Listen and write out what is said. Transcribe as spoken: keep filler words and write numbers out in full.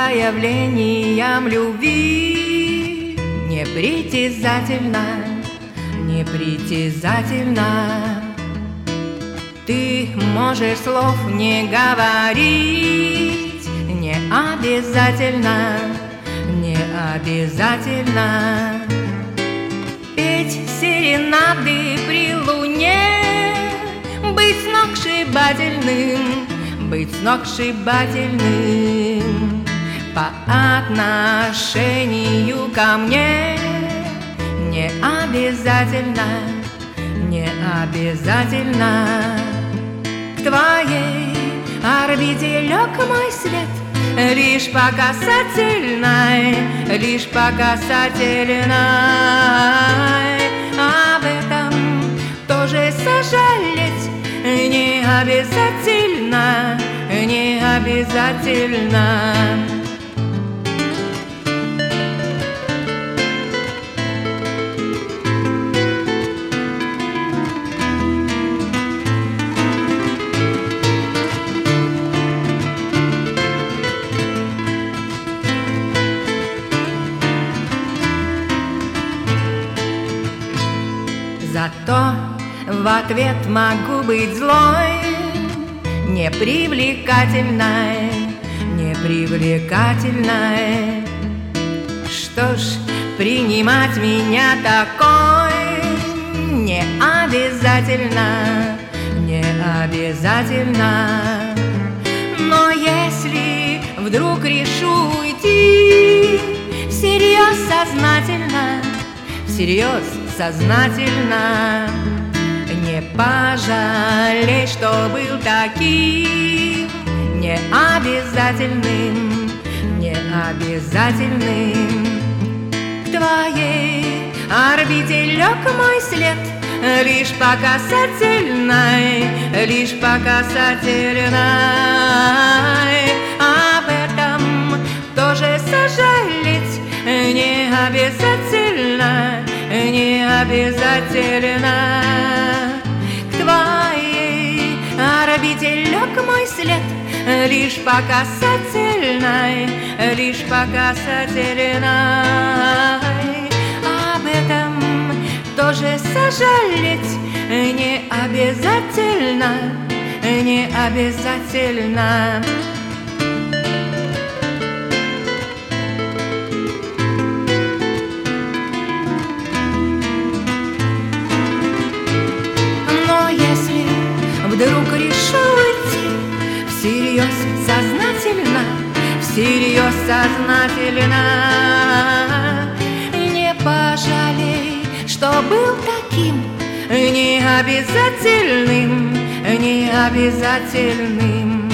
проявлением любви. Непритязательно, непритязательно. Ты можешь слов не говорить, не обязательно, не обязательно. Петь серенады при луне, быть сногсшибательным, быть сногсшибательным. По отношению ко мне не обязательно, не обязательно. К твоей орбите лег мой свет, лишь по касательной, лишь по касательной. Об этом тоже сожалеть не обязательно, не обязательно. Зато в ответ могу быть злой, непривлекательной, непривлекательной. Что ж, принимать меня такой не обязательно, не обязательно. Но если вдруг решу уйти всерьез сознательно, всерьез сознательно, не пожалей, что был таким необязательным, необязательным. К твоей орбите лег мой след, лишь по касательной, лишь по касательной. Об этом тоже сожалеть не обязательно, не обязательно. К твоей орбите лег мой след, лишь по касательной, лишь по касательной. Об этом тоже сожалеть не обязательно, не обязательно. Вдруг решу идти всерьез сознательно, всерьез сознательно, не пожалей, что был таким необязательным, необязательным.